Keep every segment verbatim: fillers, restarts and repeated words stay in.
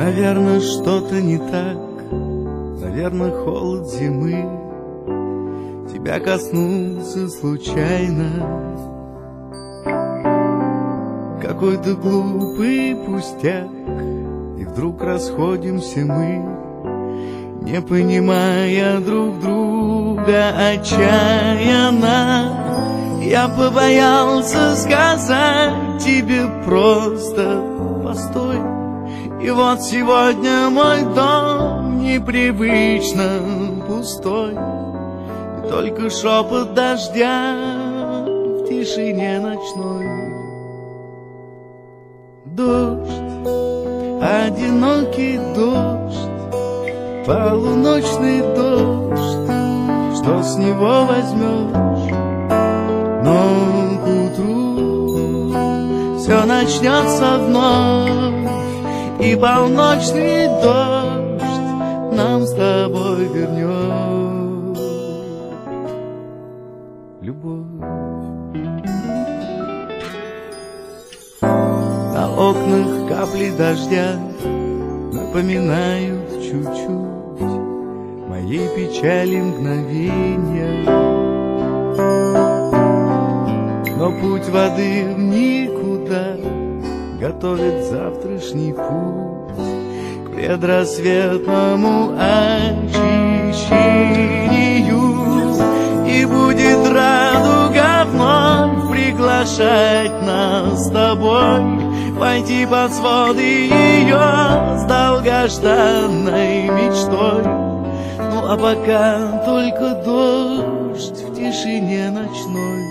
Наверное, что-то не так, наверное, холод зимы тебя коснулся случайно. Какой-то глупый пустяк, и вдруг расходимся мы, не понимая друг друга отчаянно. Я побоялся сказать тебе просто постой. И вот сегодня мой дом непривычно пустой, и только шепот дождя в тишине ночной. Дождь, одинокий дождь, полуночный дождь, что с него возьмешь? Но к утру все начнется вновь, и полночный дождь нам с тобой вернет любовь. На окнах капли дождя напоминают чуть-чуть моей печали мгновенья. Но путь воды в никуда готовит завтрашний путь к предрассветному очищению. И будет радуга вновь приглашать нас с тобой пойти под своды ее с долгожданной мечтой. Ну а пока только дождь в тишине ночной.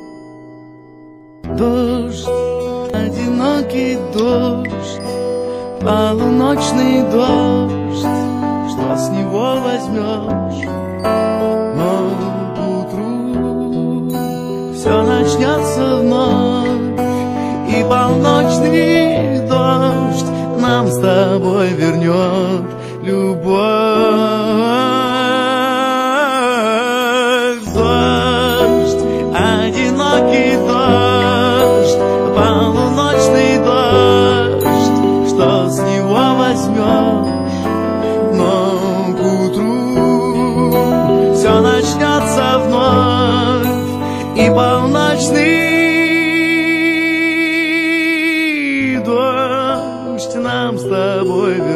Дождь, одинокий дождь, полуночный дождь, что с него возьмешь? Но к утру все начнется вновь, и полночный дождь нам с тобой вернет любовь. Дождь, одинокий дождь, полуночный дождь, что с него возьмешь? Но к утру все начнется вновь, и полночный дождь нам с тобой